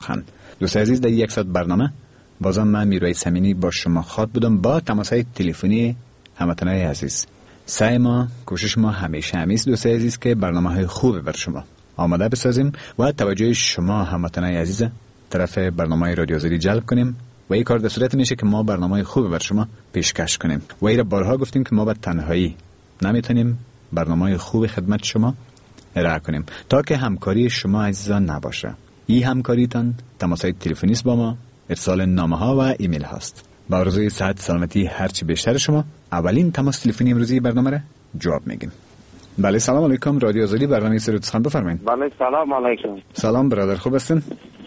سخن. دوست عزیز، در 100 برنامه بازم من میروی سمینی با شما خاط بودم با تماسهای تلفنی هموطنای عزیز. سعی ما، کوشش ما همیشه همیست دوست عزیز که برنامه‌های خوب بر شما آماده بسازیم و توجه شما هموطنای عزیز طرف برنامه رادیو آزادی جلب کنیم و این کار در صورت میشه که ما برنامه خوب بر شما پیشکش کنیم. و این را بارها گفتیم که ما به تنهایی نمیتونیم برنامه خوب خدمت شما ارائه کنیم تا که همکاری شما عزیزان نباشه. این همکاریتان تماس‌های تلفنی با ما، ارسال نامه‌ها و ایمیل هست. با آرزوی صحت سلامتی هرچی بیشتر شما اولین تماس تلفنی امروزی برنامه را جواب میگیم. بله، سلام علیکم. رادیو آزادی، برنامه سرودسخن بفرمایید. بله، سلام علیکم. سلام برادر، خوب هستین؟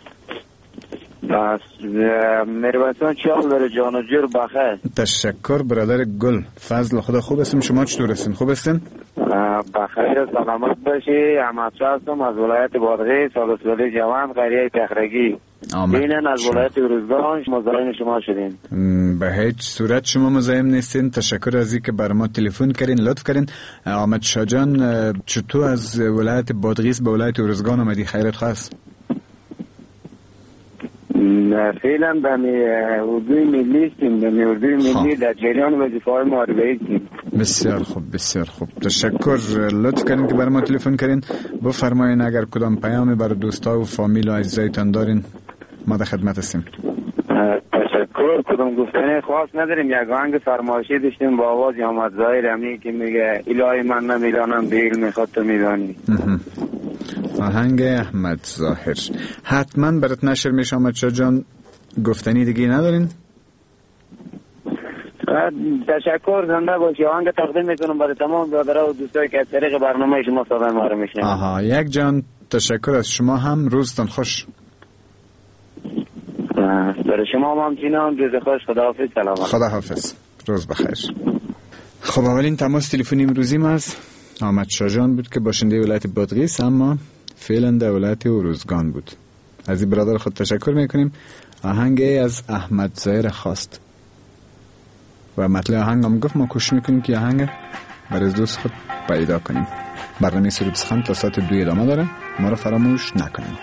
بس مهربانی چیال داره جان و جور بخیر. تشکر برادر گل. فضل خدا خوب هستیم. شما چطور هستین؟ خوب هستین؟ بخیر، سلامت باشی. احمد شاه هستم از ولایت بادغیس، سالسولی جوان، قریه تخرگی. اینن از ولایت ارزگان. مزاحم شما شدیم. به هیچ صورت شما مزاحم نیستین. تشکر از اینکه برای ما تلفن کردین، لطف کردین. احمد شاه جان، چطور از ولایت بادغیس به ولایت ارزگان آمدی؟ خیرت خواست؟ فعلا به اردوی ملی هستیم، به اردوی ملی در جریان وظیفه‌های محاربه‌ای هستیم. بسیار خوب، بسیار خوب. تشکر، لطف کردین که برای ما تلفن کردین. بفرمایین اگر کدام پیامی برای دوستا و فامیل و عزیزایتان دارین ما در خدمت هستیم. تشکر. کدام گفتنی خاص نداریم. یک آهنگ فرمایشی داشتیم با آواز احمد ظاهر همی که میگه الهی من نمیدانم به علم خود تو میدانی. آهنگ احمد ظاهر حتما برات نشر میشه. احمد شاه جان، گفتنی دیگه ندارین؟ تشکر، زنده باشی. آهنگ تقدیم میکنم برای تمام برادرها و دوستایی که از طریق برنامه شما صدای ما رو میشنون. یک جان تشکر از شما هم. روزتان خوش. برای شما هم همچنان. روز خوش. خداحافظ. سلام. خداحافظ. روز بخیر. خب اولین تماس تلفنی امروزی ما از احمد شاه جان بود که باشنده ولایت بادغیس اما فعلا در ولایت ارزگان بود. از این برادر خود تشکر میکنیم. آهنگ از احمد ظاهر خواست و مطلع آهنگ هم گفت. ما کوشش میکنیم که آهنگ برای دوست خود پیدا کنیم. برنامه سرودسخن تا ساعت 2 ادامه داره. ما رو فراموش نکنیم.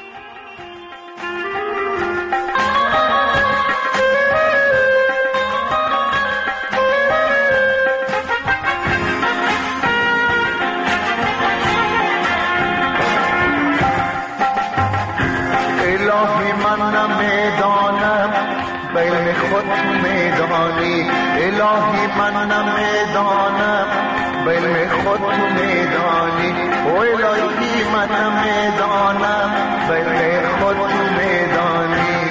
الهی من نمیدانم به علم خود تو میدانی. او الهی من نمیدانم به علم خود تو میدانی.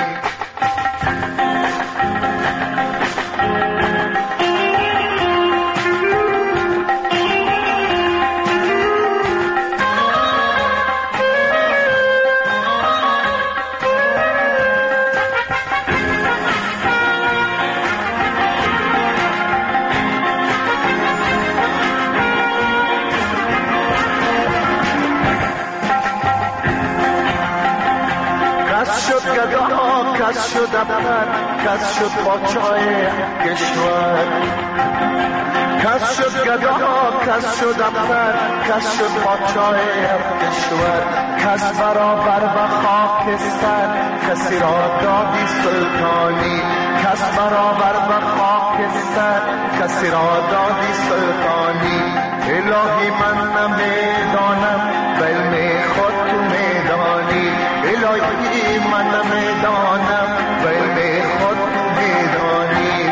کس شد دفتر، کس شد پاچای کشور. کس شد گدا، کس شد دفتر، کس شد پاچای کشور. کس برابر و خاکستر، کسی را دادی سلطانی. کس برابر و خاکستر، کسی را دادی سلطانی. الهی من نمیدانم به علم خود تو میدانی. الهی من نمیدانم به علم خود تو میدانی.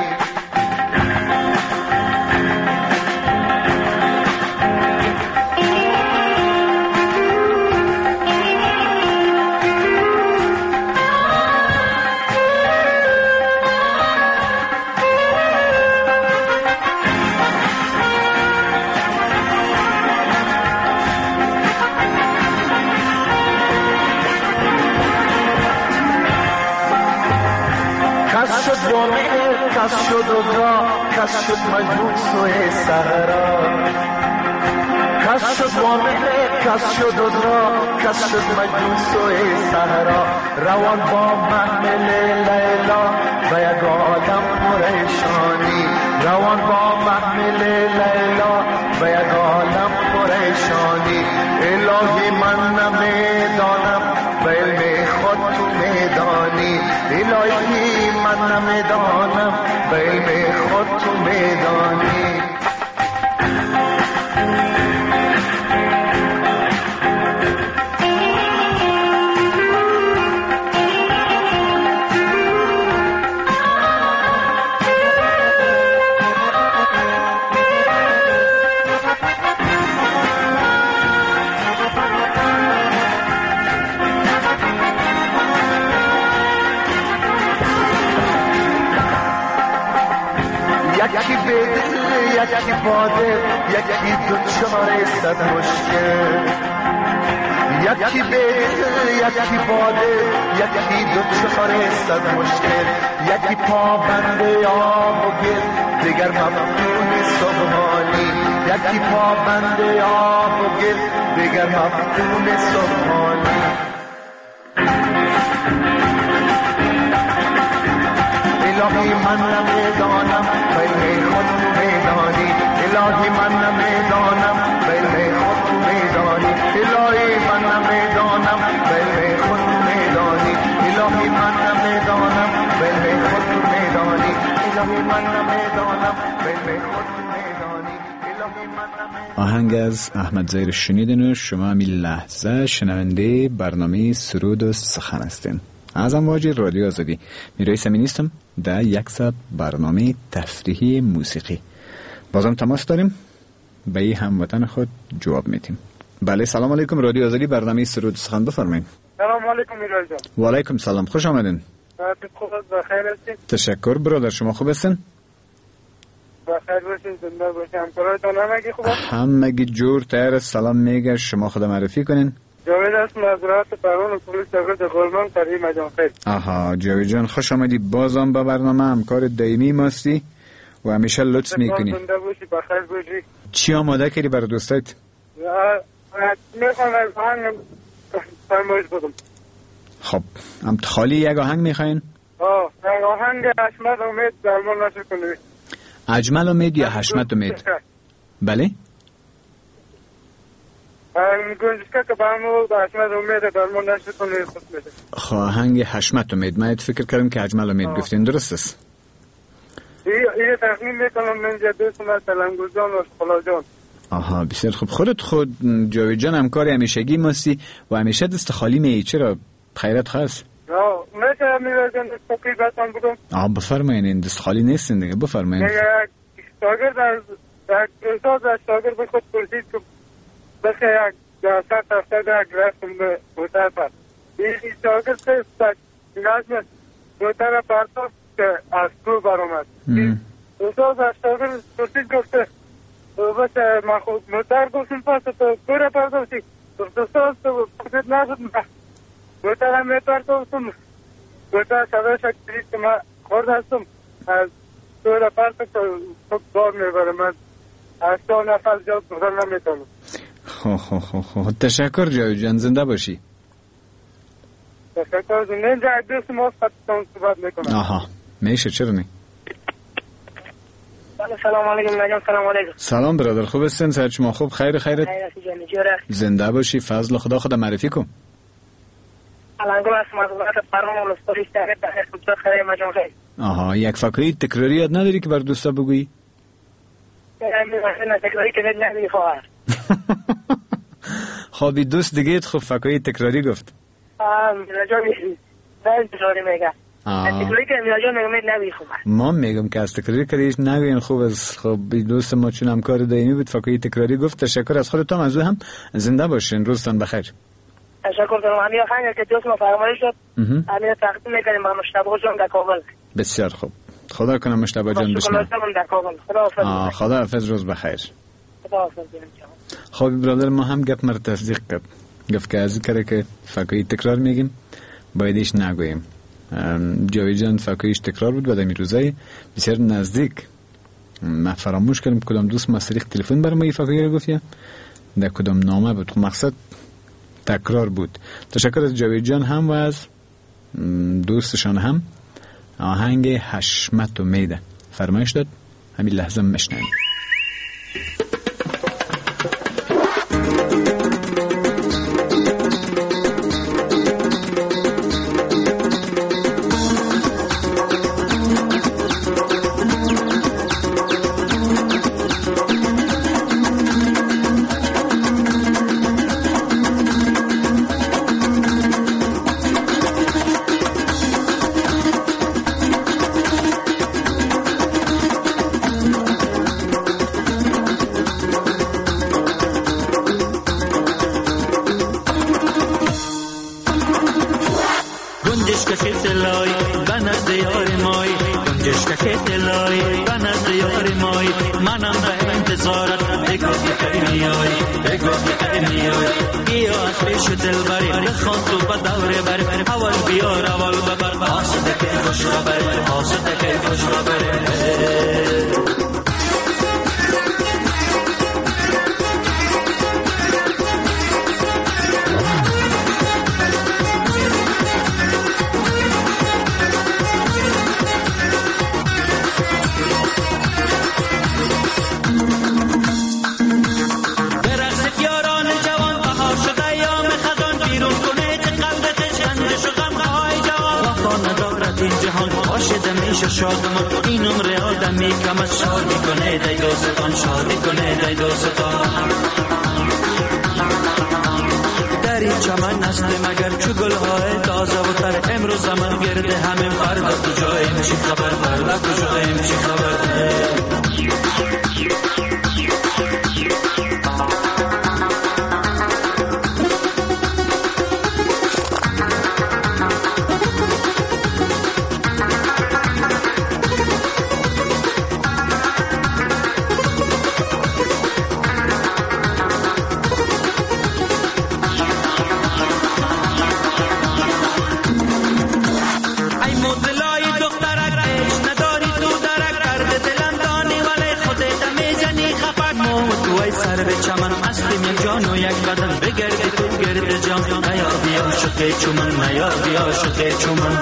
کس شد ازا، کس شد مجبور سوی صحرا. کس شد وامه، کس شد ازا، کس شد مجبور سوی صحرا. روان با محمل لیلا و یک آدم پریشانی. روان با محمل لیلا و یک آدم پریشانی. الهی من نمیدانم به علم خود تو میدانی. نمیدانم به علم خود تو میدانی. یکی بدل یکی باده یکی دوچاره صد مشکل. یکی بدل یکی باده یکی دوچاره صد مشکل. یکی پابند آب و گل دیگر مفتون سبحانی. یکی پابند آب و گل دیگر مفتون سبحانی. الهی من نمیدانم ولی خود میدانی. الهی من نمیدانم ولی خود میدانی. الهی من نمیدانم ولی خود میدانی. الهی من نمیدانم ولی خود میدانی. الهی من نمیدانم ولی خود میدانی. الهی من نمیدانم. آهنگ از احمد ظاهر شنیدین و شما همین لحظه شنونده برنامه سرود و سخن هستین. از امواج رادیو آزادی میرای سمینی هستم در 100 برنامه تفریحی موسیقی. بازم تماس داریم، به این هموطن خود جواب میتیم. بله سلام علیکم، رادیو آزادی برنامه سرود و سخن بفرمایید. سلام علیکم میرای جان. و علیکم سلام، خوش آمدین. خوب است، بخیر هستین؟ تشکر برادر، شما خوب هستین؟ بخیر باشین، زنده باشین. همکاراتون همگی خوب است؟ همگی جور تیار. سلام میگه، شما خود معرفی کنین. جاوید است، مزرعت پروان پلیس شاگرد غلمان کریم جان خیر. آها جاوید جان خوش آمدی بازم به برنامه. همکار دائمی ماستی و همیشه لطف میکنی. زنده باشی، بخیر باشی. چی آماده کردی برای دوستات؟ میخوام از آهنگ فرمایش بدم. خب هم خالی یک آهنگ میخواین؟ آهنگ حشمت امید درمان نشه کنی. اجمل امید یا حشمت امید؟ بله؟ گنجشکه که برمو به حشمت امید درمان نشه کنی خود میشه. آهنگ حشمت امید. من فکر کردم که اجمل امید گفتین، درست است؟ این تخمین میکنم من دوست مثلا گلجان و شکلا جان. آها بسیار خوب. خود جاوید جان همکار همیشگی ماستی و همیشه دست خالی می. چرا خیرت خاص؟ میشه میرازن دست خالی بسان بگم؟ بفرمایین، این دست خالی نیستین دیگه، بفرمایین. شاگرد از استاد از شاگرد به خود پرسید که بخی یک جاسد تفتر یک رفتم به موتر پر. این شاگرد که نظم موتر پرتاست که از تو برامد. استاد از شاگرد پرسید گفته بس ما خود موتر گفتیم پس تو کور پرداشتی. استاد تو پرسید نشد موتر هم میپرداشتم. موتر صدا شکریش که من خورد هستم از کور پرتاست که بار میبره. من از تو نفل جا بزر نمیتونم. خب تشکر جاوید جان، زنده باشی. تشکر جان. اینجا دوست ما خطتون صحبت میکنم. آها میشه، چرا نه؟ سلام علیکم نجم. سلام علیکم. سلام برادر، خوب هستین؟ صحت شما خوب؟ خیرت؟ زنده باشی، فضل خدا. خود معرفی کن. الانگل از مزرعت پروان ولسوالی شهر خودت خیر مجان خیر. آها یک فکری تکراری یاد نداری که بر دوستا بگویی؟ نه تکراری که نداری خواهر. خب دوست دیگه خب فکری تکراری گفت. نجم نه تکراری میگه. تکراری که نجم میگه نبی خوبه. ما میگم که از تکراری کردیش نگوین خوب است. خب دوست ما چون همکار دائمی بود فکری تکراری گفت. تشکر از خودتون، از او هم زنده باشین. روزتون بخیر. تشکر دارم. همین آهنگ که دوست ما فرمایش شد همین تقدیم میکنیم با مشتبه جان در کابل. بسیار خوب، خدا کنه مشتبه جان بشنم. خدا حافظ، روز بخیر. خب برادر ما هم گپ مر تصدیق کرد. گفت که از کره که فکری تکرار میگیم بایدش نگوییم. جاوید جان فکریش تکرار بود و در روزای بسیار نزدیک ما فراموش کردم کدام دوست ما طریق تلفن برام این فکری رو گفت یا در کدام نامه بود. مقصد تکرار بود. تشکر از جاوید جان هم و از دوستشان هم. آهنگ حشمت امید فرمایش داد، همین لحظه مشنویم. گنجش که تلای بنزد یار مای گنجش که تلای بنزد یار مای منم به انتظارت بگو که میای بگو که میای بیا از پیش دلبری بخوان تو با دوره بر اول بیار اول ببر آسده که خوش خبر آسده که خوش خبر شادمان این عمر آدمی کم از شادی کنه دی دوستان شادی کنه دی دوستان در این چمن نسل مگر چو گلهای تازه و تر امروز زمان گرده همین فردا کجاییم چی خبر فردا کجاییم چی خبر چومن نیا بیا شده چومن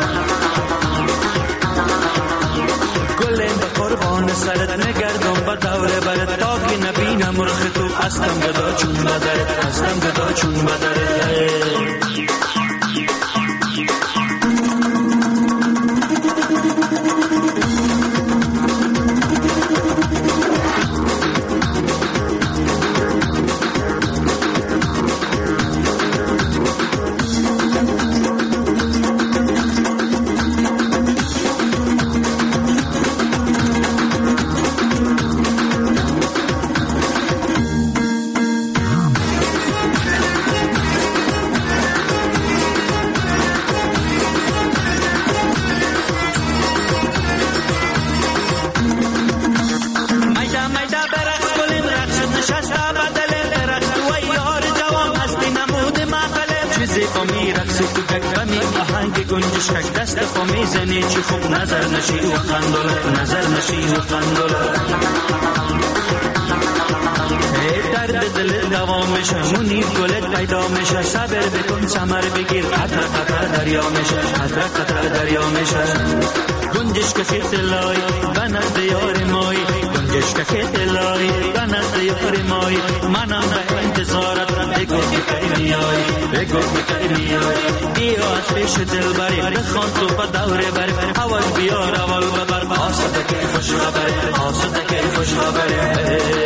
گلیم به قربان سرت نگردم با دوره برد تا که نبینم مرخ تو هستم گدا چون بدرد هستم گدا چون بدرد دست خمی زنی چی خوب نظر نشی و خندل نظر نشی و خندل درد دل دوام میشه منیر گلت پیدا میشه صبر بکن ثمر بگیر قطر قطر دریا میشه قطر قطر دریا میشه گنجش که تلای بنزد یار مای گنجش که تلای بنزد یار مای منم به انتظارت بگو که میای بگو که میای بیا از پیش دلبری بخوان تو با دوره بر اول بیار اول ببر آسده که خوش خبر آسده که خوش خبر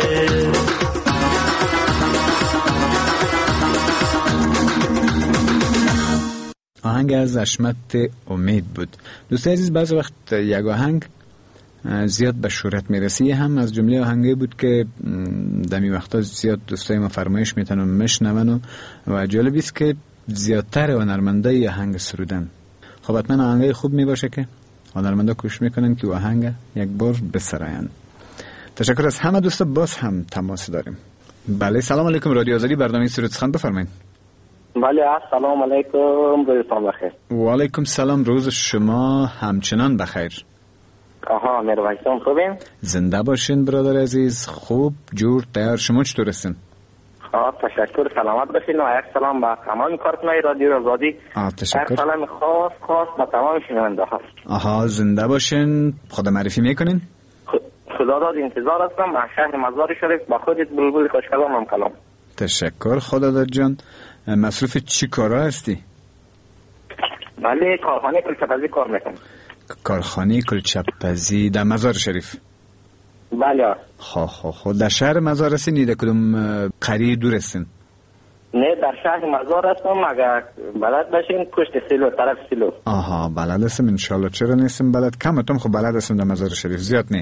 آهنگ از حشمت امید بود. دوستان عزیز بعض وقت یک آهنگ زیاد به شهرت میرسی هم از جمله آهنگی بود که دمی وقتا زیاد دوستای ما فرمایش میتونن مشنون و جالب است که زیادتر هنرمندای آهنگ سرودن. خب حتما آهنگای خوب میباشه که هنرمندا کوشش میکنن که آهنگ یک بار بسراین. تشکر از همه دوستا. باز هم تماس داریم. بله سلام علیکم. رادیو آزادی برنامه سرود سخن بفرمایید. بله السلام علیکم. روزتون بخیر. و علیکم سلام. روز شما همچنان بخیر. آها میرویسون خوبین؟ زنده باشین برادر عزیز. خوب جور تیار. شما چطور هستین؟ خب تشکر. سلامت باشین و یک سلام به تمام کارکنای رادیو آزادی. تشکر. یک سلام خاص به تمام شنونده ها. آها زنده باشین. خدا معرفی میکنین؟ خدا داد انتظار هستم. به شهر مزار شریف با خودت بلبل خوشکلام هم کلام. تشکر. خدا داد جان. مصروف چی کارا هستی؟ بله کارخانه کلچه‌پزی کار میکنم. کارخانه کلچه‌پزی در مزار شریف؟ بله. خب در شهر مزار هستین یا کدوم قریه دور هستین؟ نه در شهر مزار هستم. اگر بلد باشین پشت سیلو طرف سیلو. آها بلد هستم انشالله. چرا نیستم بلد؟ کمتون خب بلد هستم در مزار شریف زیاد نه.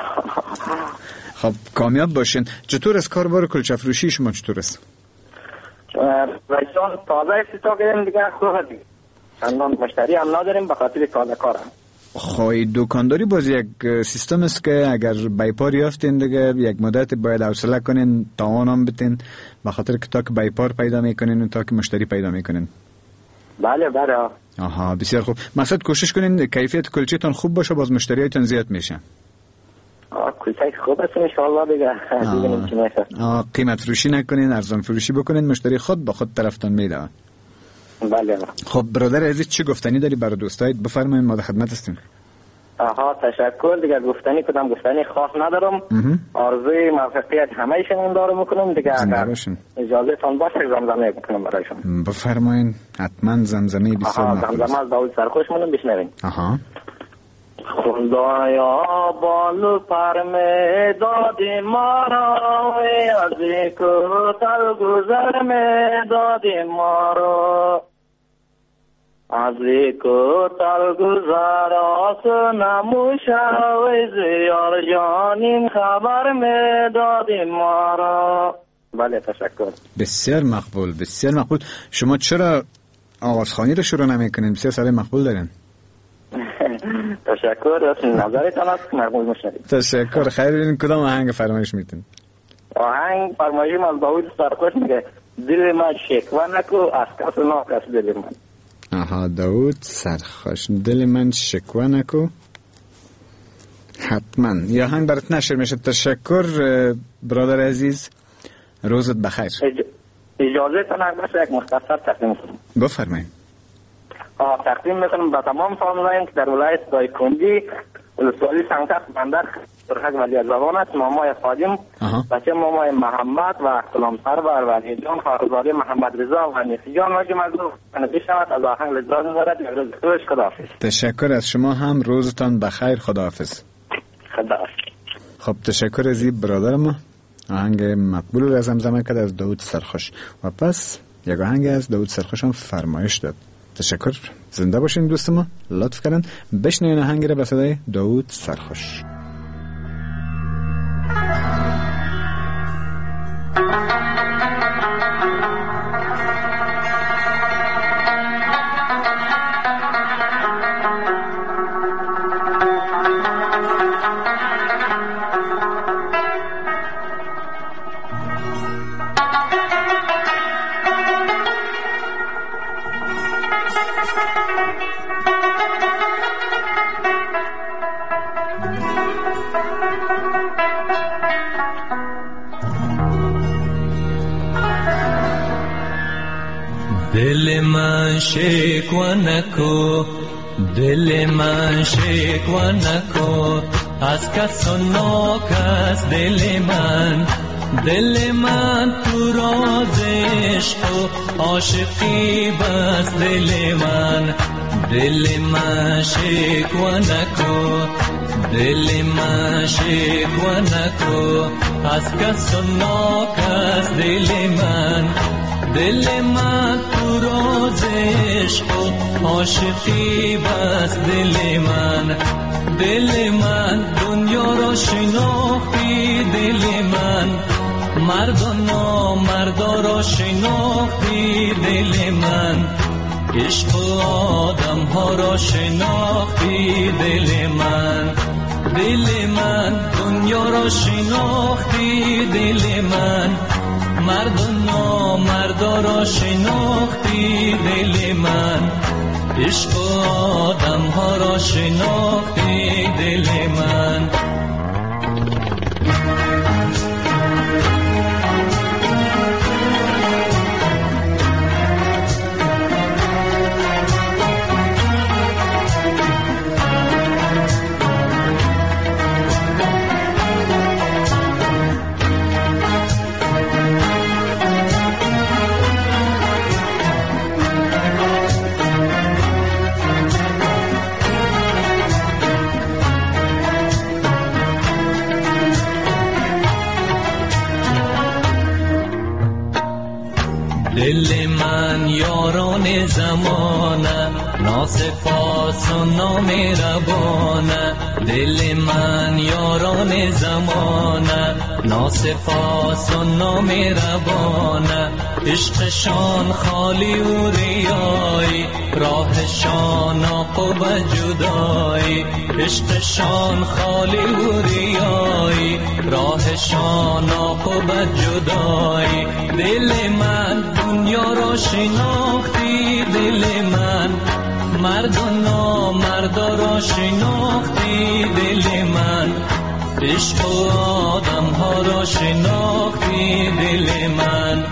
خب کامیاب باشین. چطور از کاربار کلچه فروشی شما چطور است؟ رایسان تازه استیتا کردیم دیگه خوبه دیگه. چندان مشتری هم نداریم به خاطر تازه کار هم. خواهی دکانداری باز یک سیستم است که اگر بیپار یافتین دیگه یک مدت باید حوصله کنین تاوان هم بتین به خاطر که تا که بیپار پیدا میکنین و تا که مشتری پیدا میکنین. بله بله. آها بسیار خوب. مقصد کوشش کنین کیفیت کلچه‌تون خوب باشه باز مشتریاتون زیاد میشه. کلچه خوب است ان شاء الله دیگه. ببینیم چی میشه. قیمت فروشی نکنین، ارزان فروشی بکنین، مشتری خود به خود طرفتون میده. بله. خب برادر عزیز چه گفتنی داری برای دوستایت؟ بفرمایید ما در خدمت هستیم. تشکر. دیگه گفتنی خاص ندارم. آرزوی موفقیت همه‌شون دارم میکنم دیگه. اجازه تان باشه زمزمه بکنم برایشون. بفرمایید. حتما زمزمه بسیار مقبول. زمزمه از داوود سرخوش مونم بشنوین. خدایا بالو پر میں دادی مارا از کوتل گذر میں دادی مارا از کوتل گذر نموشا و زیار جانین خبر میں دادی مارا. بله تشکر. بسیار مقبول بسیار مقبول. شما چرا آوازخوانی رو شروع نمیکنین؟ بسیار سال مقبول دارین. تشکر. از نظرتان است مقبول مشنوید. تشکر. خیر. ببینید کدام آهنگ فرمایش میتین؟ آهنگ فرمایشم از داوود سرخوش میگه دل من شکوه نکو از کس ناکس دل من. داوود سرخوش دل من شکوه نکو. حتما یا آهنگ برات نشر میشه. تشکر برادر عزیز. روزت بخیر. اجازه تان باشه یک مختصر تقدیم کنم. بفرمایید. تقدیم میکنم به تمام فامیلان که در ولایت دایکنڈی ولسوالی سنگتخت بندر سرخک ولی زبان است. مامای خادم بچه مامای محمد و سلام سرور و نیجان خارزاده محمد رضا و نیسی جان و جمعه بشنوید از آهنگ لذت دارد. یک روز خوش. خداحافظ. تشکر از شما هم. روزتان بخیر. خداحافظ. خداحافظ. خب تشکر از این برادر ما. آهنگ مقبول رو زمزمه کرد از داوود سرخوش و پس یک آهنگ از داوود سرخوش هم فرمایش داد. تشکر. زنده باشین دوست ما. لطف کردن بشنوین آهنگ رو به صدای داوود سرخوش. دل من شکوه نکو، دل من شکوه نکو، از کس و ناکس دل من، دل من تو راز عشق و عاشقی بس دل من، دل من شکوه نکو، دل من شکوه نکو، از کس و ناکس دل من، دل من تو راز عشق و عاشقی بس دل من، دل من دنیا را شناختی دل من، مرد و نامردا را شناختی دل من، عشق و آدم ها را شناختی دل من، دل من دنیا را شناختی دل من، مرد و نامردا را شناختی دل من، عشق و آدم ها را شناختی دل من. دل من یاران زمانه ناسپاس و نامهربانه، دل من یاران زمانه ناسپاس و نامهربانه، عشقشان خالی و ریایی، راهشان عاقبت جدایی. عشقشان خالی و ریایی، راهشان عاقبت جدایی. دل من دنیا را شناختی، دل من مرد و نامردا را شناختی، دل من عشق و آدم ها را شناختی، دل من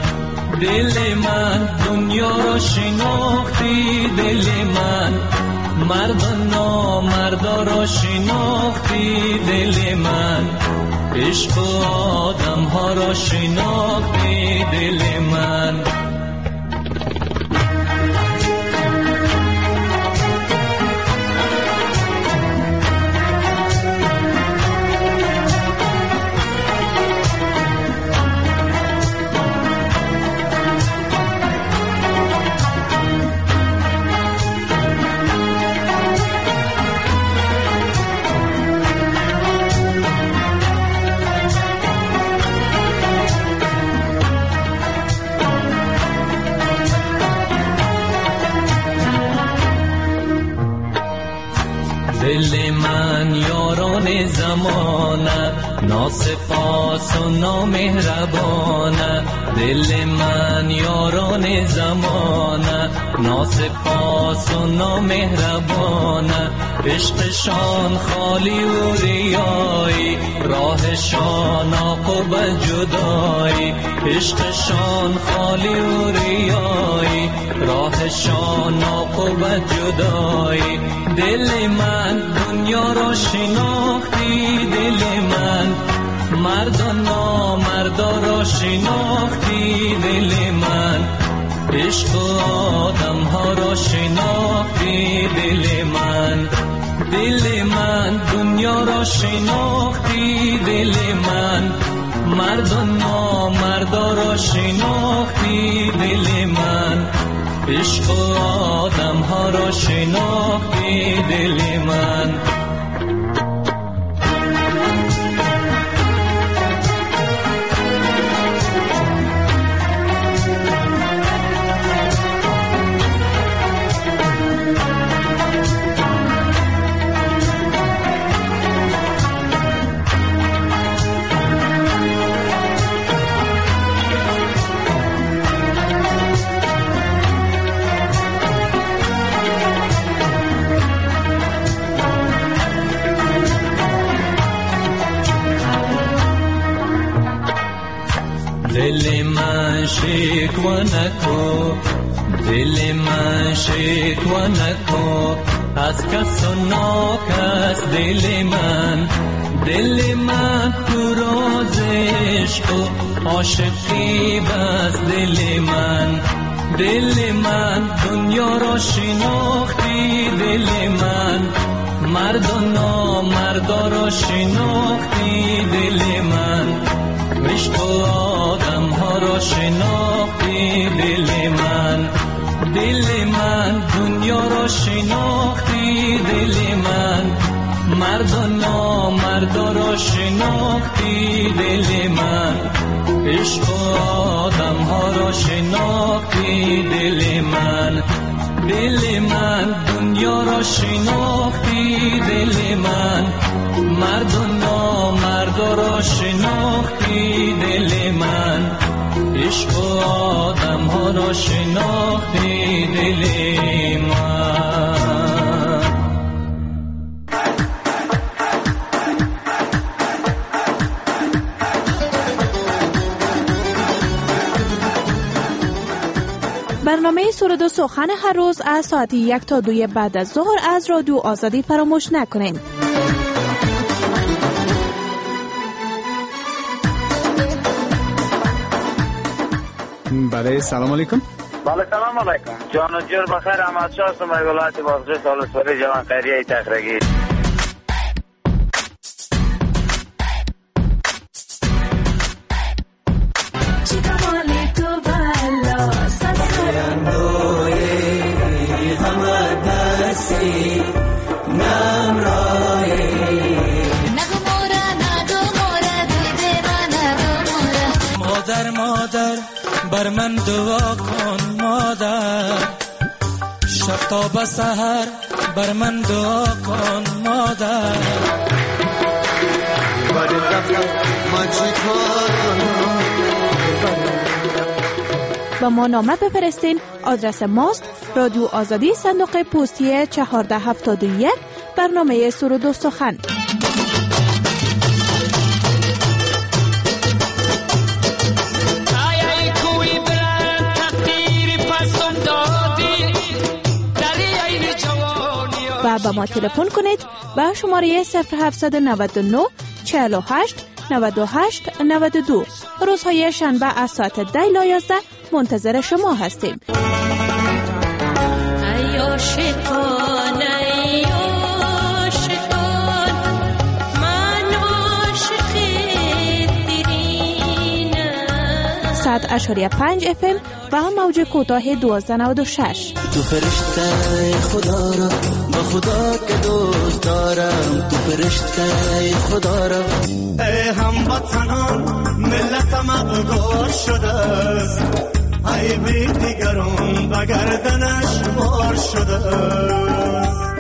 دنیا را شناختی، دل من مرد و نامردا را شناختی، دل من عشق و آدم ها را شناختی، دل من. دل من یاران زمانه، ناسپاس و نامهربانه. دل من یاران زمانه، ناسپاس و نامهربانه. عشقشان خالی و ریایی، راهشان عاقبت جدایی. عشقشان خالی و ریایی، راهشان عاقبت جدایی. دل من دنیا را شناختی، دل من مرد و نامردا را شناختی، دل من عشق و آدم ها را شناختی، دل من دنیا را شناختی، دل من مرد و نامردا را شناختی، دل من عشق و آدم ها را شناختی، دل من. دل من شکوه نکن، دل من شکوه نکن از کس و ناکس. دل من تو راز عشق و عاشقی بس. دل من دنیا را شناختی، دل من مرد و نامردا را شناختی، دل من عشق و آدم ها را شناختی، دل من دنیا را شناختی، دل من مرد و نامردا را شناختی، دل من عشق و آدم ها را شناختی، دل من دنیا را شناختی، دل من مرد و نامردا را شناختی، دل من عشق و آدم ها را شناختی، دل من. برنامه سرود و سخن هر روز از ساعت 1 تا 2 بعد از ظهر از رادیو آزادی فراموش نکنین. بله، سلام علیکم. بله، سلام علیکم. جان و جور بخیر. احمد شاه هستم، ولایت بازرس سالسوری جوان خیریه تخرگی. بر من دعا کن مادر، شب تا به سحر بر من دعا کن مادر. با ما نامه بفرستین. آدرس ماست رادیو آزادی، صندوق پستی 1471، برنامه سرود و سخن. و با ما تلفن کنید با شماره 0799 48 98 92. روزهای شنبه از ساعت 10 تا 11 منتظر شما هستیم. ای عاشقان، ای عاشقان، من عاشق دیرینم. 100.5 FM و موج کوتاه 1296. تو فرشته خدا را، با خدا که دوست دارم. تو فرشته خدا را، ای هموطنان ملتم ابگار شده است. ای بی دیگران به گردنش بار شده است.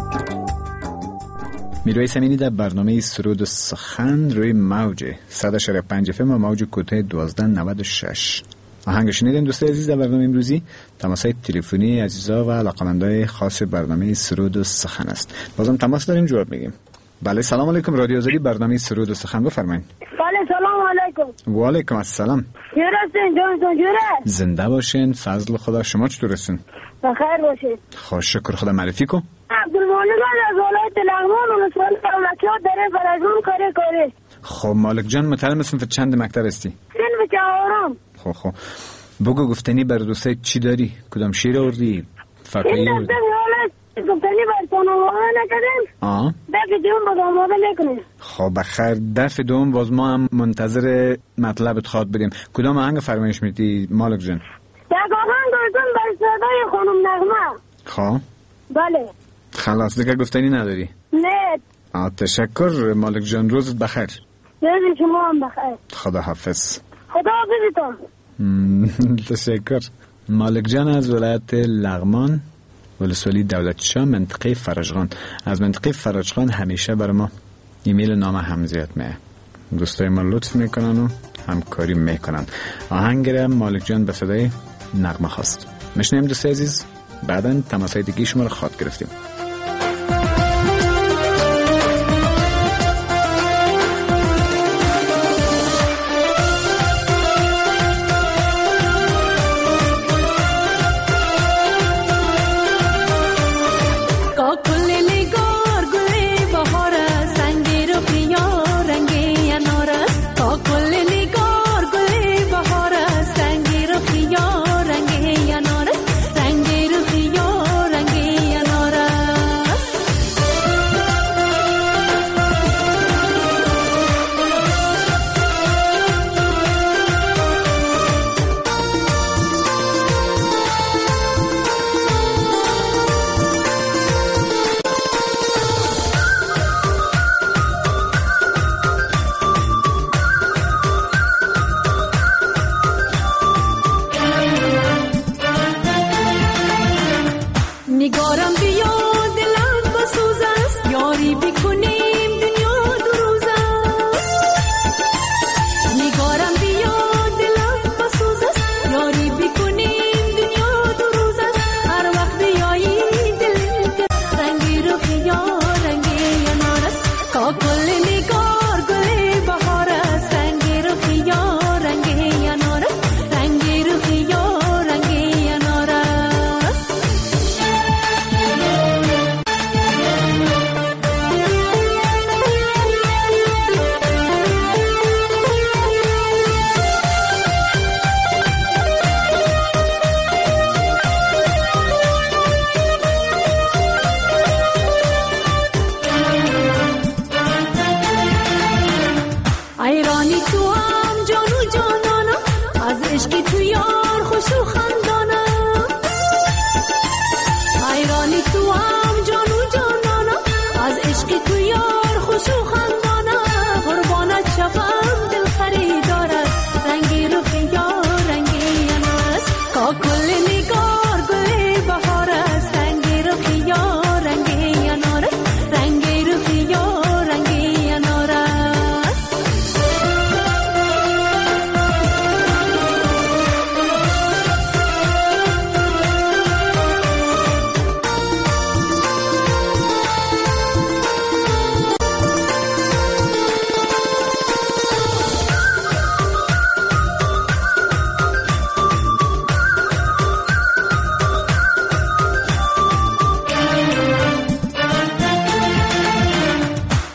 میرویس امینی در برنامه سرود و سخن روی موج 100.5 FM و موج کوتاه 1296. آهنگ شنیدیم دوستای عزیز. در برنامه امروزی تماس‌های تلفنی عزیزا و علاقه‌مندای خاص برنامه سرود و سخن است. بازم تماس داریم، جواب میگیم. بله، سلام علیکم. رادیو آزادی، برنامه سرود و سخن، بفرمایید. بله، سلام علیکم. و علیکم السلام. جورستین جانتون جوره؟ زنده باشین، فضل خدا. شما چطور هستین؟ بخیر باشید. خوش شکر خدا. معرفی کو. عبدالمالک از ولایت لغمان و مسئول دولتیات داره فرزون کاری. خب مالک جان، متعلم صنف چند مکتب هستی؟ صنف چهارم. خب بگو گفتنی بر دوستای چی داری؟ کدام شیر آوردی؟ فقیه آوردی؟ گفتنی بر سانوانه نکردیم. دفع دوم باز آماده میکنیم. خب بخیر، دفع دوم باز ما هم منتظر مطلبت خواد بریم. کدام آهنگ فرمایش میدی مالک جان؟ یک آهنگ گفتن بر صدای خانم نغمه. خب بله. خلاص دیگه گفتنی نداری؟ نه. تشکر مالک جان، روزت بخیر. روز شما هم بخیر. خدا حافظ. خدا حافظتون. تشکر. مالک جان از ولایت لغمان، ولسوالی دولتشاه، منطقه فرجغان. از منطقه فرجغان همیشه بر ما ایمیل نامه همزیت میه. دوستای ما لطف میکنن و همکاری میکنن. آهنگ را مالک جان به صدای نغمه خواست. میشنیم دوستای عزیز. بعداً تماسهای دیگه شما رو خواد گرفتیم.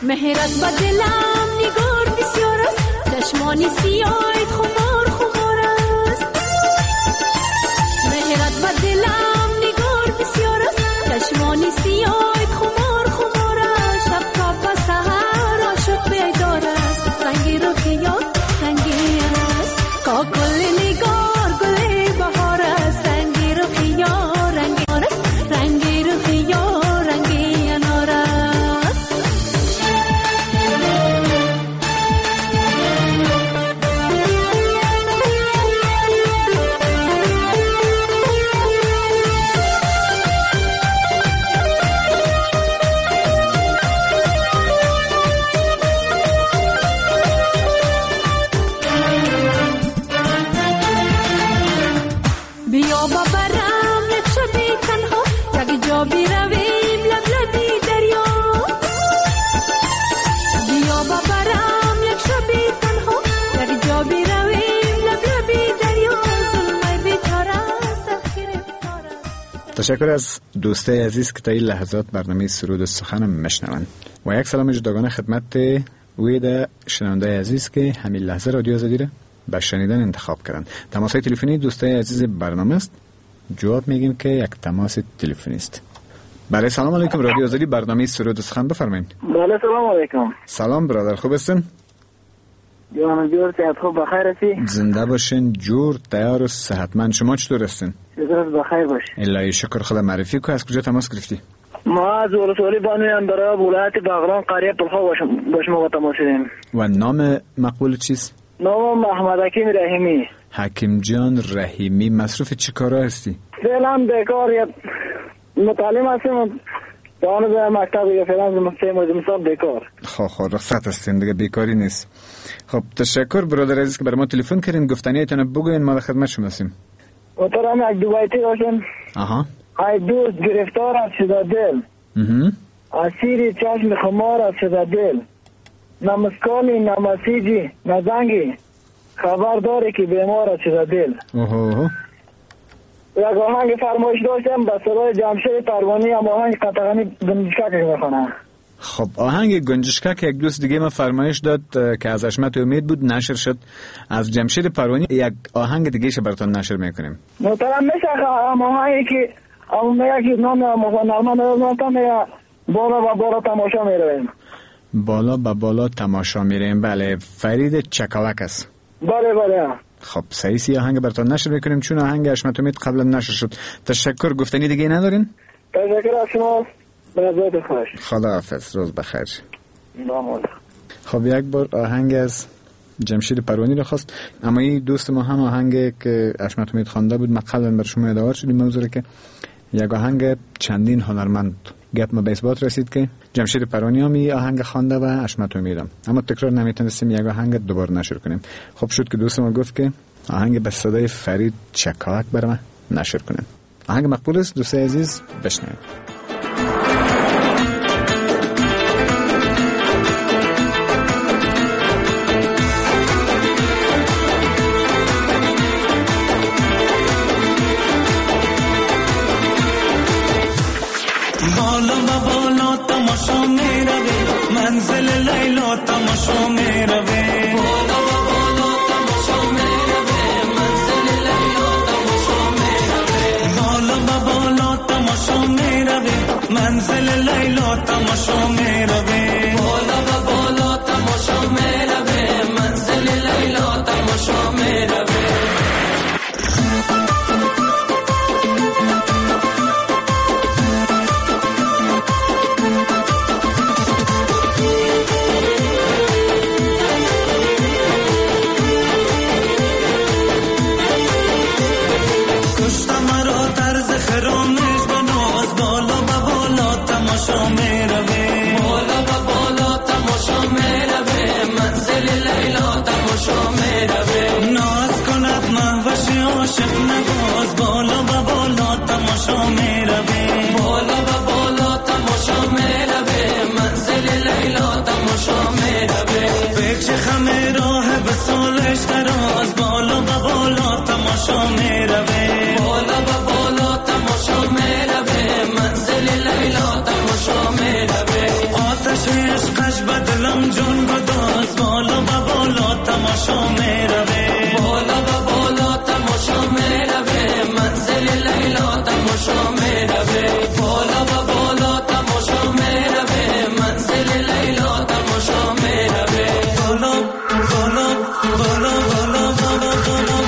مهرت با دلم نگار بسیار است، چشمانی سیاهت خمار خمار است. مهرت با دلم نگار بسیار است، چشمانی سیاهت خمار خمار است. شب تا به سحر عاشق بیدار است، رنگی رو خیال رنگی است. کا گل نگار گل بهار است، رنگی رو خیال رنگی است، رنگی رو خیال رنگی انار است. بیا ببرم یک شبی تنها، یک جا بیرویم لب لبی دریا. بیا ببرم یک شبی تنها، یک جا بیرویم لب لبی دریا. ظلم بیکار است، تقصیر بیکار است. تشکر از دوستای عزیز که تا این لحظات برنامه سرود و سخنم میشنوند و یک سلام جداگانه خدمت وید شنونده عزیز که همین لحظه رادیو آزادی را به شنیدن انتخاب کردن. تماس‌های تلفنی دوستای عزیز برنامه است. جواب میگیم که یک تماس تلفنی است. بله سلام علیکم، رادیو آزادی برنامه سرود و سخن بفرمایید. بله سلام علیکم. سلام برادر، خوب هستین؟ جان جور صحت خوب بخیر هستی؟ زنده باشین، جور تیار و صحتمند. شما چطور هستین؟ شکر بخیر باش. الهی شکر. خدا معرفی کو، از کجا تماس گرفتی؟ ما از ولسوالی بانویان برای ولایت بغلان قریه پلخا با شما تماس دادیم. و نام مقبول چیست؟ نام محمد حکیم رحیمی. حکیم جان رحیمی، مصروف چی کارا هستی؟ فعلا بیکار متعلم هستیم، دانه به مکتب یا فعلا مثال بیکار. خب رخصت هستین دیگه، بیکاری نیست. خب تشکر برادر عزیز که برای ما تلفن کردین، گفتنیتون بگوین، ما در خدمت شما هستیم. محترم یک دو بیتی باشین. ای دوست گرفتار از شده دل، اسیر چشم خمار از شده دل، نمسکانی نمسیجی نزنگی، خبر داره که بیمار از شده دل. یک آهنگ فرمایش داشتم به صدای جمشید پروانی، هم آهنگ قطعانی گنجشکک میخونم. خب آهنگ گنجشکک یک دوست دیگه ما فرمایش داد که از حشمت امید بود، نشر شد. از جمشید پروانی یک آهنگ دیگه ش براتون نشر میکنیم. محترم میشه آهنگی که میگه نام نرمان یا بالا و بالا تماشا میرویم. بالا با بالا تماشا میریم. بله فرید چکاوک است. بله. خب سعی آهنگ براتون نشر میکنیم چون آهنگ حشمت امید قبلا نشر شد. تشکر. گفتنی دیگه ندارین؟ تشکر از شما. خدا حافظ، روز بخیر. خب یک بار آهنگ از جمشید پروانی رو خواست، اما این دوست ما هم آهنگ که حشمت امید خوانده بود، ما قبلا بر شما ادوار شدیم موضوع که یک آهنگ چندین هنرمند گپ ما به اثبات رسید که جمشید پروانی هم این آهنگ خوانده و حشمت امید هم، اما تکرار نمیتونستیم یک آهنگ دوباره نشر کنیم. خب شد که دوست ما گفت که آهنگ به صدای فرید چکاوک برام نشر کنیم. آهنگ مقبول است، دوست عزیز بشنوید. بالا و بالا تماشا میروه، منزل لیلا تماشا میروه. بالا و بالا تماشا میروه، منزل لیلا تماشا میروه. بالا و بالا تماشا میروه، منزل لیلا تماشا میروه. بالا و بالا تماشا میروه، منزل لیلا تماشا میروه. عشق از بدلم جون بداز بالا و بالا تماشا میروه بالا و بالا تماشا میروه منزل لیلا تماشا میروه بالا و بالا تماشا میروه منزل لیلا تماشا میروه بالا بالا بالا بالا بالا بالا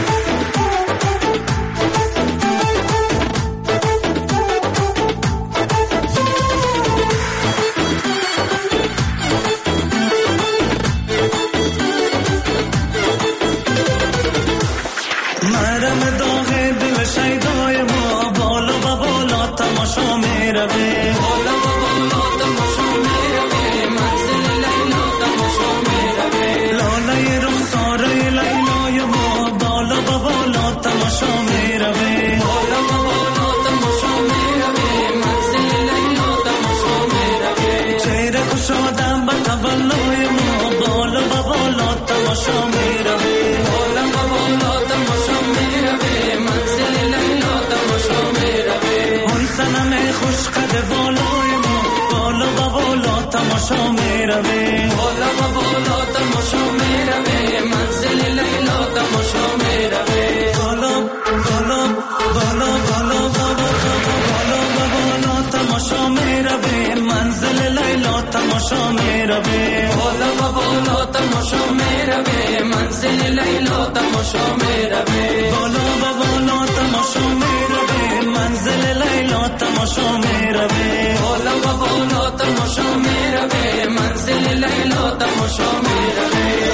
تماشا میروه بالا و بالا تماشا میروه منزل لیلا تماشا میروه لاله رخساره لیلای ما بالا و بالا تماشا میروه بالا و بالا تماشا میروه منزل لیلا تماشا میروه چهره خوشادم به تولای ما بالا و بالا تماشا میروه بالا و بالا تماشا میروه منزل لیلا تماشا میروه سنم خوش قد بالای ما بالا و بالا تماشا میروه بالا و بالا تماشا میروه منزل لیلا تماشا میروه بالا بالا بالا بالا بالا و بالا تماشا میروه منزل لیلا تماشا میروه بالا و بالا تماشا میروه منزل لیلا تماشا میروه بالا و بالا تماشا میروه منزل لیلا تماشا میروه بالا و بالا تماشا میروه منزل لیلا تماشا میروه.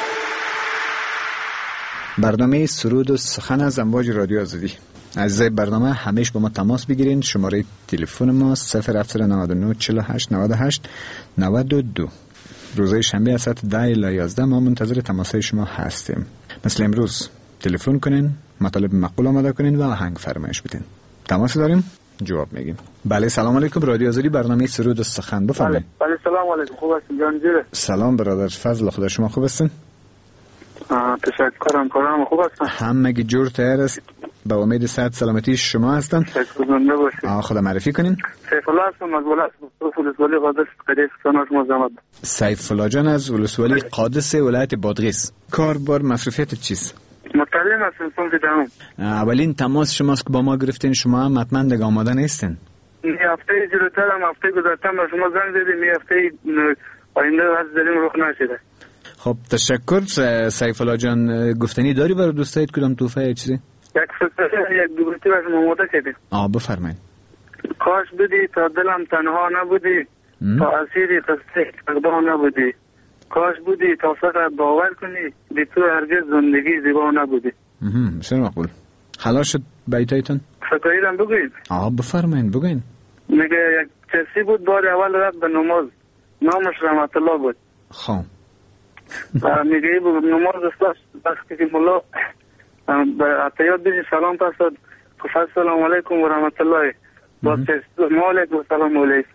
برنامه سرود و سخن از امواج رادیو آزادی. عزیزای برنامه همیشه با ما تماس بگیرین. شماره تلفن ما 0799 48 98 92. روزهای شنبه از ساعت 10 الی 11 ما منتظر تماسهای شما هستیم. مثل امروز تلفن کنین، مطالب معقول آماده کنین و آهنگ فرمایش بدین. تماس داریم، جواب میگیم. بله سلام علیکم، رادیو آزادی برنامه سرود و سخن بفرمایید. بله سلام علیکم، خوب هستین جانجیره؟ سلام برادر، فضل خدا، شما خوب هستین؟ تشکرم، کارم خوب هستن. همگی جور تیار است. به امید صحت سلامتی شما هستن. تشکر باشید. خدا معرفی کنین. سیف الله هستم از ولسوالی قادس قادس سنا شما زحمت. سیف الله جان از ولسوالی قادس ولایت بادغیس. کاربار مصروفیت چیست؟ مطالعه هستم صنف دهم. اولین تماس شماست که با ما گرفتین. شما هم حتما دیگه آماده نیستین. این هفته جلوتر هم هفته گذشتم به شما زنگ زدیم، این هفته آینده از داریم رخ نشده. خب تشکر. سیف الله جان گفتنی داری برای دوستایت؟ کدام توفه یا چیزی؟ یک دو گفتی باش مموته کردیم. بفرمایید. کاش بودی تا دلم تنها نبودی، تا اسیری قصه اقدام نبودی. کاش بودی تا فقط باور کنی بی تو هرگز زندگی زیبا نبودی. بسیار مقبول. خلاص شد بیتایتون؟ فکاییدم بگوین. بفرمایید بگوین. میگه یک کسی بود بار اول رفت به نماز، نامش رحمت الله بود. خب میگه نماز وقتی که ملا به عطیات بیشی سلام پس داد، السلام علیکم و رحمت الله، با علیکم و سلام علیکم.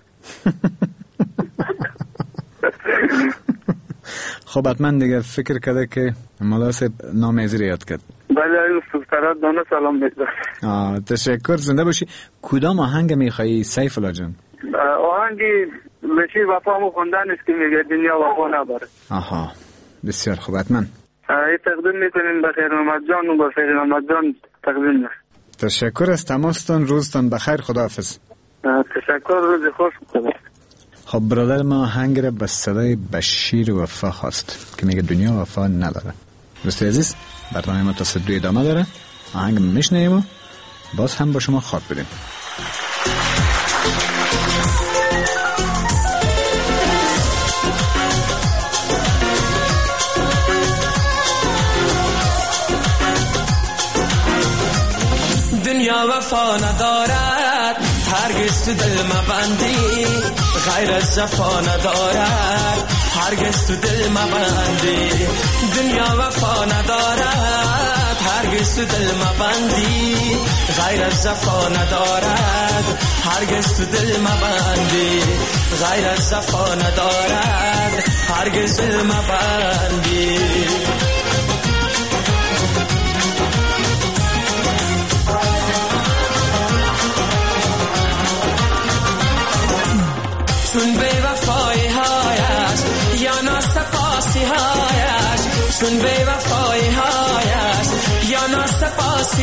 خب حتما دیگه فکر کرده که مولا صاحب نام ازیر یاد کرد. بله این سوسترات دانه سلام بیدار. تشکر، زنده باشی. کدام آهنگ میخوایی سیف الله جان؟ آهنگی بشی وفامو خوندن است که میگه دنیا وفا نداره. بسیار خوب، حتما ای تقدیم میکنیم به خیر محمد جان و به خیر محمد جان تقدیم میکنیم. تشکر از تماستان، روزتان بخیر، خداحافظ. تشکر، روز خوش بخیر. خب برادر ما آهنگ را به صدای بشیر وفا خواست که میگه دنیا وفا نداره. دوستی عزیز، برنامه ما تا 2 ادامه داره. آهنگ میشنیم و باز هم با شما خواب بدیم. دنیا وفا ندارد، هرگز تو دل مبندی، غیر از وفا ندارد، هرگز تو دل مبندی. دنیا وفا ندارد، هرگز تو دل مبندی، غیر از وفا ندارد، هرگز تو دل مبندی، غیر از وفا ندارد، هرگز دل مبندی. چون بی وفای چون بی وفایی هایش یا ناسپاسی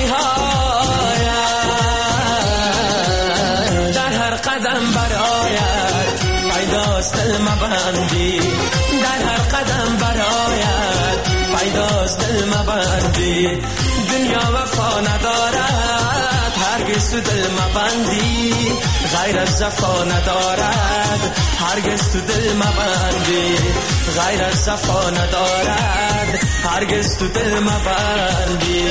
هایش در هر قدم برایت پیداست دل مبندی در هر قدم برایت پیداست دل مبندی دنیا وفا ندارد هرگز تو دل مبندی غیر از جفا ندارد هرگز تو دل مبندی غیر از جفا ندارد هرگز تو دل مبندی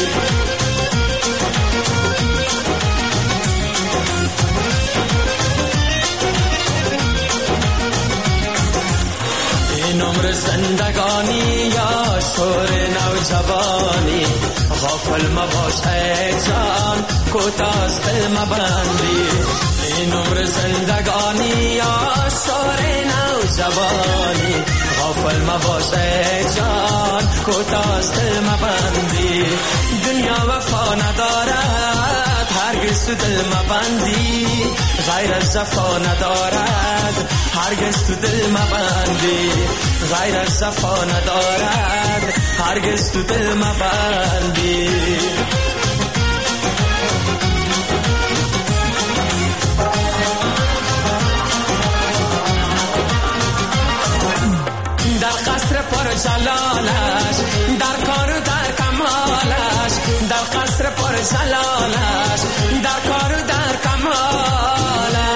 این عمر زندگانی یا شور نوجوانی غافل مباش ای جان کوتاه از دل مبندی این عمر زندگانی یا شور نوجوانی غافل مباش ای جان کوتاه از دل مبندی دنیا وفا ندارد هرگز تو دل مبندی غیر از جفا ندارد هرگز تو دل مبندی غیر از جفا ندارد هرگز تو دل مبندی در قصر پر جلالش در کار و در کمالش در قصر پر جلالش در کار و در کمالش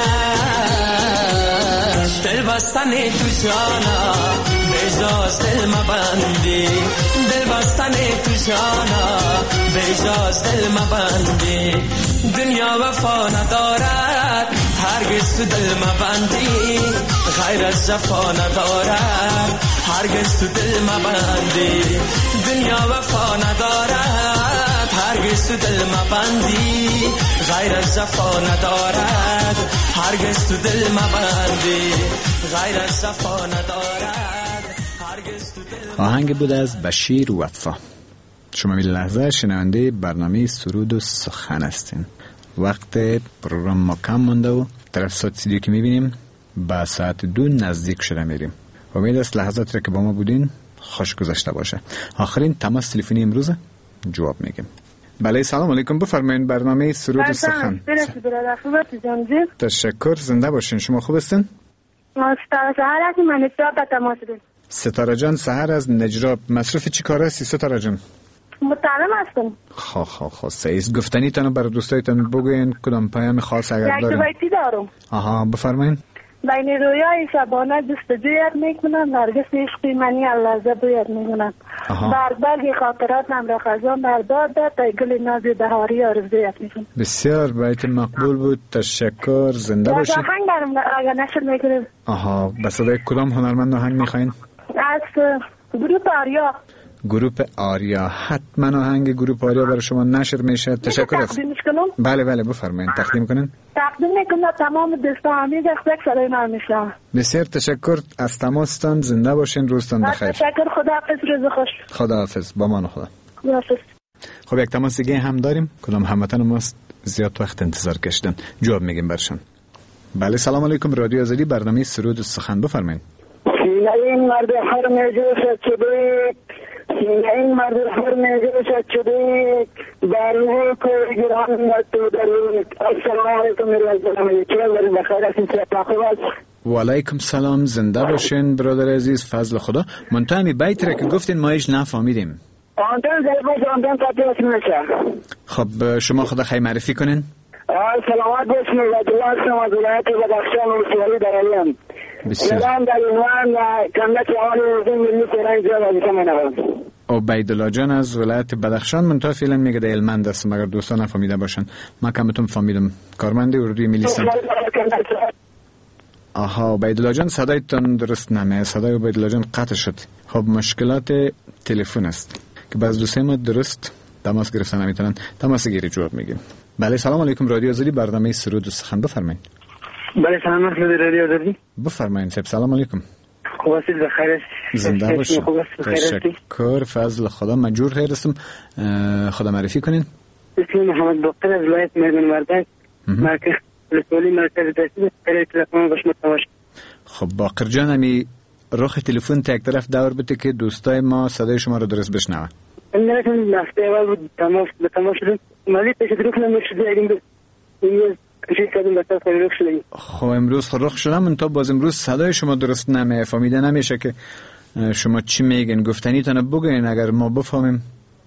دل بستن تو جانا بجاز دل مبندی دل بستن تو جانا بجاز دل مبندی دنیا وفا ندارد هرگز تو دل مبندی غیر از جفا ندارد هرگز تو دل مبندی دنیا وفا ندارد هرگز تو دل مبندی غیر از جفا ندارد هرگز تو دل مبندی غیر از جفا ندارد هرگز تو دل. آهنگ بود از بشیر وفا. شما این لحظه شنونده برنامه سرود و سخن هستین. وقت پروگرام ما کم مونده و طرف ساعت سیدیو که میبینیم با ساعت 2 نزدیک شده میریم. امید است لحظات را که با ما بودین خوش گذشته باشه. آخرین تماس تلفنی امروز جواب میگیم. بله سلام علیکم، بفرمایید برنامه سرود و سخن. تشکر، زنده باشین. شما خوب هستین؟ ستاره سهر هستی، من نجراب به تماس دارم. ستاره جان سهر از نجراب، مصروف چی کار هستی ستاره جان؟ متعلم هستم. خب سعیز گفتنی تانو برای دوستایتان بگوین کدام پیام خاص اگر داریم؟ یک بیتی دارم. آها بفرمایید. بین رویای شبانه جستجویت میکنم، نرگس عشقی منی اللحظه بویت میکنم. برگ خاطراتم را خزان بردار داد تا گل ناز بهاری آرزویت میکنم. بسیار بیت مقبول بود، تشکر، زنده باشید. آهنگ دارم اگر نشر میکنم. آها به صدای کدام هنرمند آهنگ میخواین؟ از گروپ آریا. گروپ آریا، حتما آهنگ گروپ آریا برای شما نشر میشه. تشکر است. بله بفرمایید تقدیم کنین. تقدیم میکنم تمام دوستان همین یک صدای من میشم. بسیار تشکر از تماستان، زنده باشین، روزتان بخیر. تشکر، خداحافظ، روز خوش. خداحافظ، با مان خدا. خداحافظ. خب یک تماس دیگه هم داریم. کدام هموطن ماست زیاد وقت انتظار کشیدن، جواب میگیم برشون. بله سلام علیکم، رادیو آزادی، برنامه سرود و سخن، بفرمایید. این مرد هر میجوشد شده، این مرد هر میجوشد شده، برای کوی گران تو درون. السلام علیکم میرزا چه بخیر هستین؟ و علیکم سلام، زنده باشین برادر عزیز، فضل خدا. منتهی بیت را که گفتین ما ایش نفهمیدیم. خب شما خدا خیلی معرفی کنین. سلامت باشین، عبدالله هستم از ولایت بدخشان ولسوالی در علیم. بسیار. در عنوان کمک عالی اردن ملی فرنگ جا وظیفه می‌نوازم. عبیدالله جان از ولایت بدخشان، منتها فعلا میگه در علمند است، مگر دوستان نفهمیده باشن. ما کمتون فهمیدم. کارمند اردوی ملی سن. آها عبیدالله جان صدایتون درست نمیاد، صدای عبیدالله جان قطع شد. خب مشکلات تلفن است که بعض دوستان ما درست تماس گرفتن نمیتونن. تماس گیری جواب میگیم. بله سلام علیکم، رادیو آزادی، برنامه سرود و سخن، بفرمایید. بله سلام علیکم، رادیو آزادی. بفرمایید. سلام علیکم. خوب هستید؟ بخیر هستید؟ زنده باشید. تشکر، فضل خدا. مجبور خیر هستم. خدا معرفی کنین. اسم محمد باقر از ولایت میدان وردک، مرکز ولسوالی، مرکز تحصیل. تلفن باش متوش. خب باقر جان، همی رخ تلفن تا یک طرف دور بده که دوستای ما صدای شما رو درست بشنوه. نه چون لحظه اول بود تمام شد. مالی تشکر کنم نشده اگه این کشی کردیم بسیار خیلی رخ شده. خب امروز رخ شدم من تا باز امروز صدای شما درست فهمیده نمیشه که شما چی میگن. گفتنی تانه بگوین اگر ما بفهمیم.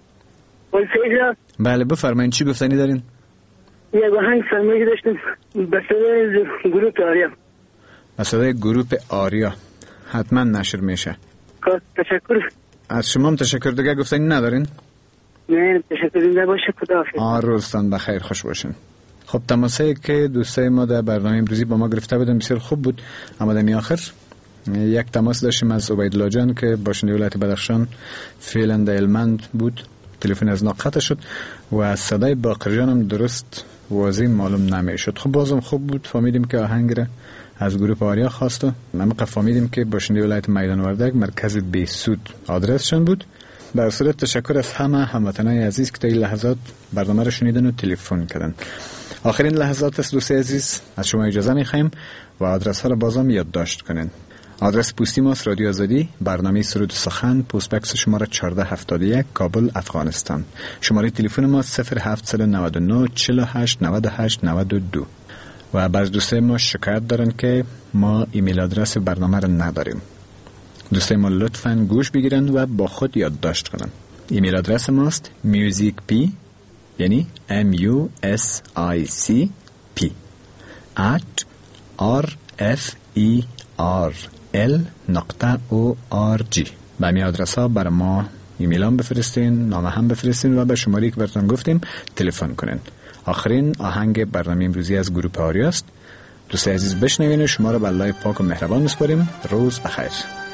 بله بفرمایید چی گفتنی دارین؟ یک آهنگ فرمایشی داشتیم به صدای گروپ آریا. به صدای گروپ آریا حتما نشر میشه. تشکر. از شما هم تشکر. دیگه گفتنی ندارین؟ نه تشکر نباشه. خداحافظ. روزتان بخیر خوش باشین. خب تماسایی که دوستای ما در برنامه امروزی با ما گرفته بودن بسیار خوب بود. اما در آخر یک تماس داشتیم از عبیدالله جان که باشنده ولایت بدخشان فعلا در هلمند بود. تلفن از قطع شد و صدای باقر جان هم درست واضح معلوم نمیشد. خب بازم خوب بود. فهمیدیم که آهنگ را از گروپ آریا خواست و ما فهمیدیم که باشنده ولایت میدان وردک مرکز بیسود آدرسشان بود. در صورت تشکر از همه هموطنان عزیز که تا این لحظات برنامه را شنیدن و تلفن کردن. آخرین لحظات است دوستای عزیز، از شما اجازه می‌خوایم و آدرس ها را بازم یادداشت کنین. آدرس پستی ما رادیو آزادی، برنامه سرود سخن، پست بکس شماره 1471 کابل افغانستان. شماره تلفن ما 0799 48 98 92 و بعض دوستای ما شکایت دارن که ما ایمیل آدرس برنامه را نداریم. دوستای ما لطفاً گوش بگیرن و با خود یادداشت کنن. ایمیل آدرس ماست musicp یعنی musicp @rferl.org. به این آدرس ها برای ما ایمیل هم بفرستین، نامه هم بفرستین و به شماری که براتون گفتیم تلفن کنین. آخرین آهنگ برنامه امروزی از گروپ آریا است. دوستای عزیز بشنوین. شما را به الله پاک و مهربان میسپاریم. روز بخیر.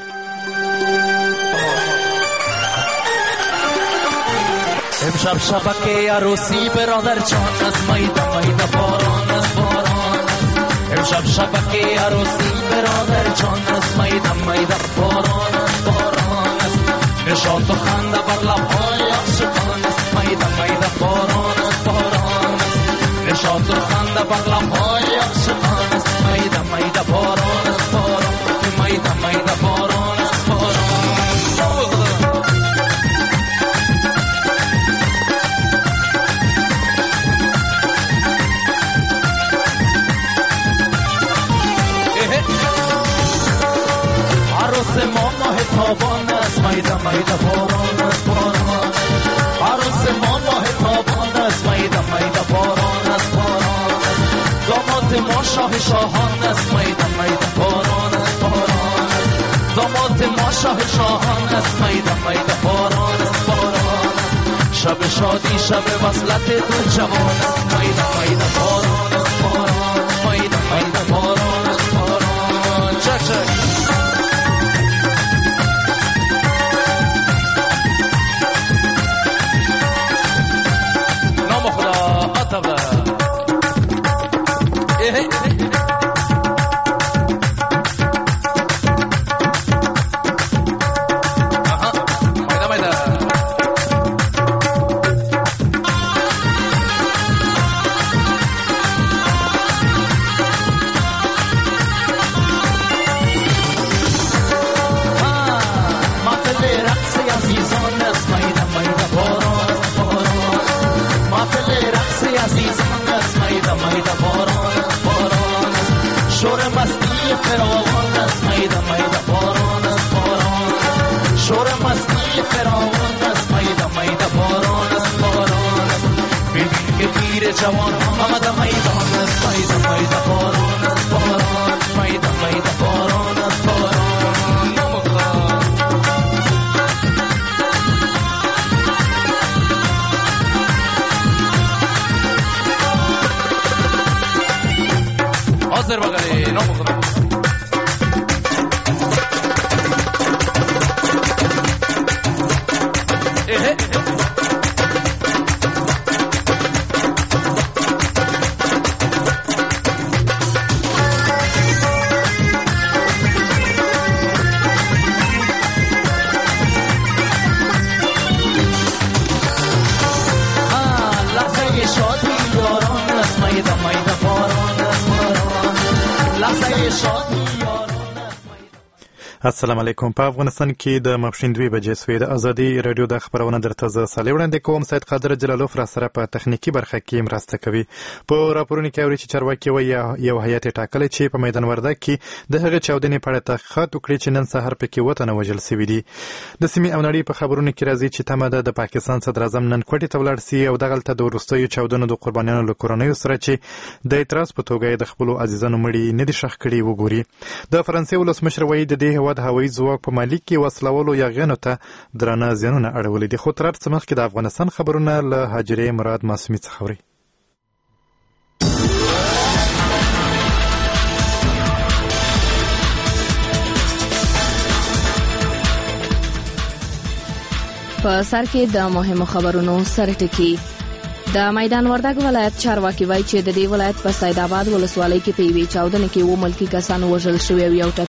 امشب شبکه عروسی برادر جان از میده باران از باران. امشب شبکه عروسی برادر جان از میده باران از باران. نشاط و خنده بر لبهای عاشقان از میده باران از باران. نشاط و خنده بر لبهای عاشقان از میده باران از باران. میده باران از باران. عروس ما ماه تابان است میده باران از باران. عروس ما ماه تابان است میده باران از باران. داماد ما شاه شاهان است میده باران از باران. داماد ما شاه شاهان است میده باران از باران. شب شادی شب وصلت دو جوان است میده باران از باران. میده باران از باران. چک چک. جوان آمد میدان است میده باران از باران. میده باران از باران. حاضر بگره نام خدا. السلام علیکم. په افغانستان کې د ماپښین 2 بجې سوې د ازادي رادیو د خبرونه درته زه صالح وړاندې کوم. سید قادر جلالوف را سره په تخنیکی برخه کې مرسته کوي. په راپورونو کې اوري چې چارواکي وایي یو هیئت ټاکلی چې په میدان وردګ کې د هغه چاودنې په اړه تحقیقات وکړي چې نن سهار پکې 7 تنه وژل شوي دي. د سیمې او نړۍ په خبرونو کې راځي چې تمه ده د پاکستان صدر اعظم نن کوټې ته ولاړ سي او دغلته د وروستیو چاودنو د قربانیانو له کورنیو سره چې د اعتراض په توګه د خپلو عزیزانو مړي نه دي ښخ کړي وګوري. د فرانسې ولسمشر وایي د دې هیواد هوایي ځواک په مالي کې وسلولو یاغیانو ته درانه زیانونه اړولي دي. خو تر هر څه مخکې د افغانستان خبرونه له هاجرې مراد معصومي څخه اوري. په سر کې د مهمو خبرونو سرټکی. د میدان وردګ ولایت چارواکي وایي چې د دې ولایت په سید آباد ولسوالۍ کې په یوې چاودنې کې 2 ملکي کسان وژل شوي او یو